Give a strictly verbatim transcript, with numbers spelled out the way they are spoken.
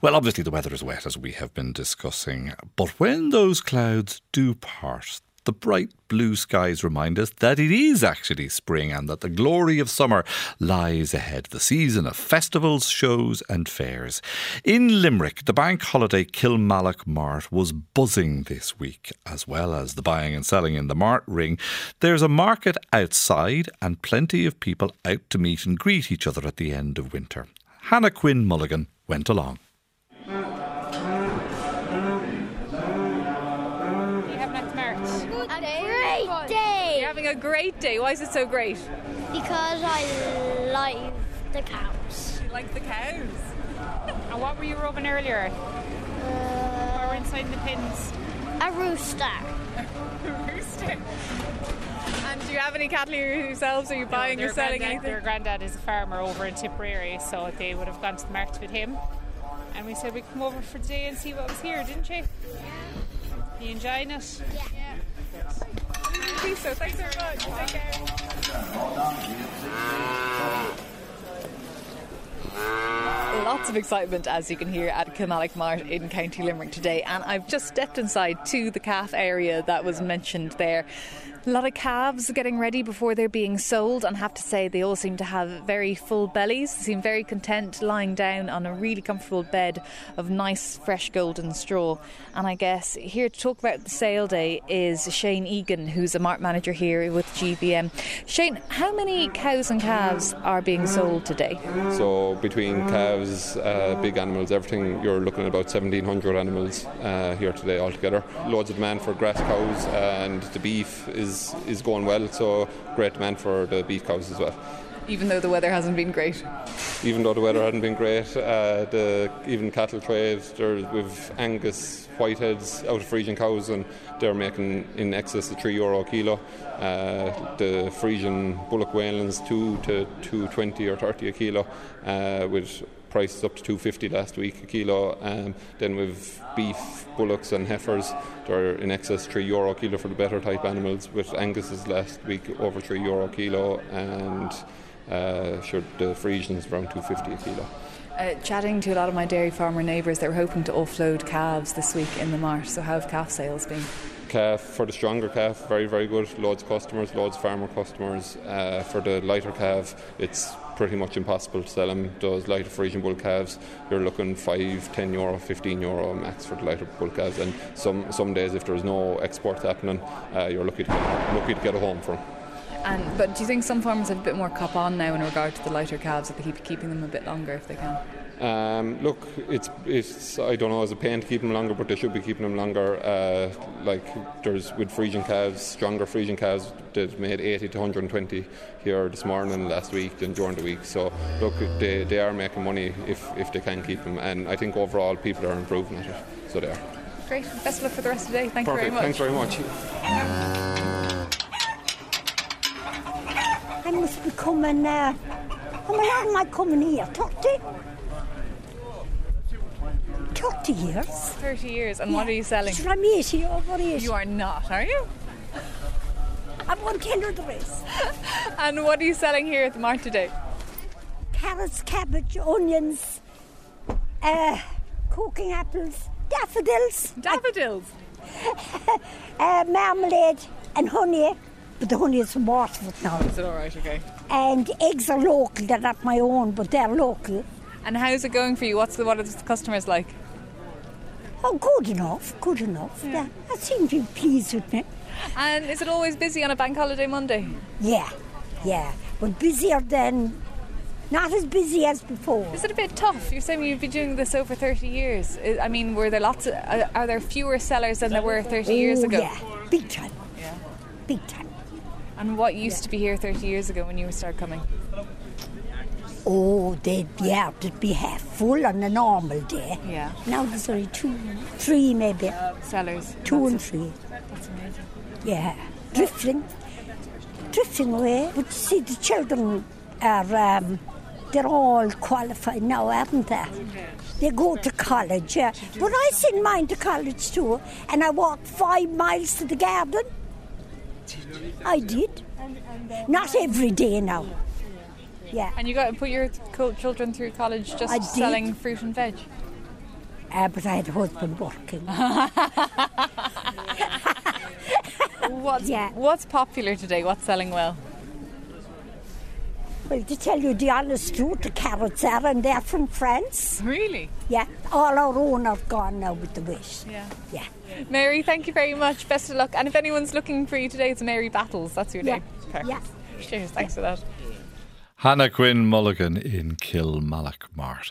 Well, obviously the weather is wet, as we have been discussing, but when those clouds do part, the bright blue skies remind us that it is actually spring and that the glory of summer lies ahead, the season of festivals, shows and fairs. In Limerick, the bank holiday Kilmallock Mart was buzzing this week, as well as the buying and selling in the Mart Ring. There's a market outside and plenty of people out to meet and greet each other at the end of winter. Hannah Quinn Mulligan went along. A great day. Why is it so great? Because I like the cows. You like the cows? And what were you rubbing earlier? Uh, what were inside the pins? A rooster. A rooster. And do you have any cattle yourselves? Are you buying no, or selling anything? Their granddad is a farmer over in Tipperary, so they would have gone to the market with him. And we said we'd come over for the day and see what was here, didn't you? Yeah. You enjoying it? Yeah. Yeah. Please, so thanks very much. Take care. Lots of excitement, as you can hear, at Kilmallock Mart in County Limerick today, and I've just stepped inside to the calf area that was mentioned there. A lot of calves getting ready before they're being sold, and I have to say they all seem to have very full bellies. They seem very content lying down on a really comfortable bed of nice fresh golden straw. And I guess here to talk about the sale day is Shane Egan, who's a mart manager here with G V M. Shane, how many cows and calves are being sold today? So between calves, uh, big animals, everything, you're looking at about seventeen hundred animals uh, here today altogether. Loads of demand for grass cows, and the beef is is going well, so great demand for the beef cows as well. Even though the weather hasn't been great? Even though the weather hasn't been great, uh, the even cattle trade, there's with Angus Whiteheads out of Frisian cows, and they're making in excess of three euro a kilo. Uh, the Frisian Bullock Whalens two to two twenty or thirty a kilo, uh, with prices up to two fifty last week a kilo. Um, then with beef, bullocks and heifers, they're in excess three euro a kilo for the better type animals, with Angus's last week over three euro a kilo, and uh, sure the Frisians around two fifty a kilo. Uh, chatting to a lot of my dairy farmer neighbours, they were hoping to offload calves this week in the mart, so how have calf sales been? Calf, for the stronger calf, very very good, loads of customers, loads of farmer customers. Uh, for the lighter calf, it's pretty much impossible to sell them. Those lighter Frisian bull calves, you're looking five, ten euro, fifteen euro max for the lighter bull calves, and some some days if there's no exports happening, uh, you're lucky to get, lucky to get a home for them. And, but do you think some farmers have a bit more cop on now in regard to the lighter calves, that they keep keeping them a bit longer if they can? Um, look, it's it's I don't know, as a pain to keep them longer, but they should be keeping them longer. Uh, like there's with Frisian calves, stronger Frisian calves that made eighty to one hundred twenty here this morning and last week and during the week. So look, they they are making money if if they can keep them, and I think overall people are improving at it. So they are. Great. Best of luck for the rest of the day. Thank Perfect. you very much. Thanks very much. I must be coming, uh, how long am I coming here? thirty? thirty years. thirty years. And yeah. What are you selling? I'm eighty, over eighty. You are not, are you? I won't tell you the rest. And what are you selling here at the mart today? Carrots, cabbage, onions, uh, cooking apples, daffodils. Daffodils? uh, marmalade and honey. But the honey is from Waterford now. Is it all right? Okay. And eggs are local. They're not my own, but they're local. And how's it going for you? What's the, what are the customers like? Oh, good enough. Good enough. Yeah. yeah. I seem to be pleased with me. And is it always busy on a bank holiday Monday? Yeah, yeah. But busier than... Not as busy as before. Is it a bit tough? You're saying you've been doing this over thirty years. I mean, were there lots of... Are there fewer sellers than there were thirty oh, years ago? Yeah, big time. Yeah. Big time. And what used yeah. to be here thirty years ago when you started coming? Oh, they'd be out. It'd be half full on a normal day. Yeah. Now there's only two, three maybe. Sellers. Two and of, three. That's amazing. Yeah. Drifting. Drifting away. But you see, the children are, um, they're all qualified now, aren't they? They go to college, yeah. But I send mine to college too, and I walked five miles to the garden. I did. Not every day now. Yeah. And you got to put your children through college just selling fruit and veg? Uh, but I had a husband working. What's, Yeah. what's popular today? What's selling well? Well, to tell you the honest truth, the carrots are, and they're from France. Really? Yeah, all our own are gone now with the wish. Yeah. Yeah. Mary, thank you very much. Best of luck. And if anyone's looking for you today, it's Mary Battles. That's your Yeah. name. Perfect. Yeah. Cheers. Thanks for that. Hannah Quinn Mulligan in Kilmallockmart.